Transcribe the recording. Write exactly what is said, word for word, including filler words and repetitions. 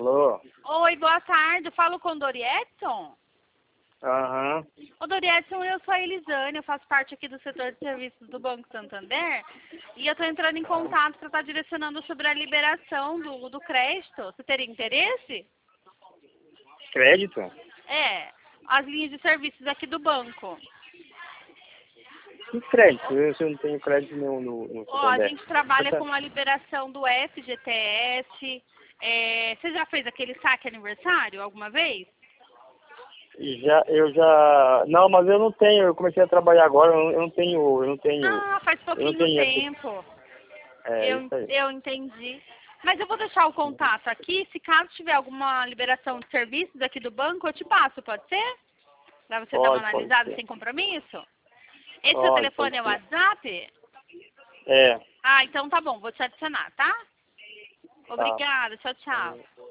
Alô? Oi, boa tarde. Eu falo com o Doriedson? Aham. Ô, Doriedson, eu sou a Elisane, eu faço parte aqui do setor de serviços do Banco Santander e eu estou entrando em contato para estar direcionando sobre a liberação do, do crédito. Você teria interesse? Crédito? É, as linhas de serviços aqui do banco. Que crédito? Eu, eu não tenho crédito nenhum no, no Ó, a Santander. gente trabalha com a liberação do F G T S. É, você já fez aquele saque aniversário alguma vez? Já, eu já... Não, mas eu não tenho. Eu comecei a trabalhar agora. Eu não, eu não tenho... Eu não tenho... Ah, faz Eu não pouquinho tenho... tempo. É, Eu, isso aí. eu entendi. Mas eu vou deixar o contato aqui. Se caso tiver alguma liberação de serviços aqui do banco, eu te passo, pode ser? Pra você dar uma Pode, pode analisada ser. sem compromisso? Esse seu Pode, telefone pode é o ser. WhatsApp? É, Ah, então tá bom, vou te adicionar, tá? tá. Obrigada, tchau, tchau.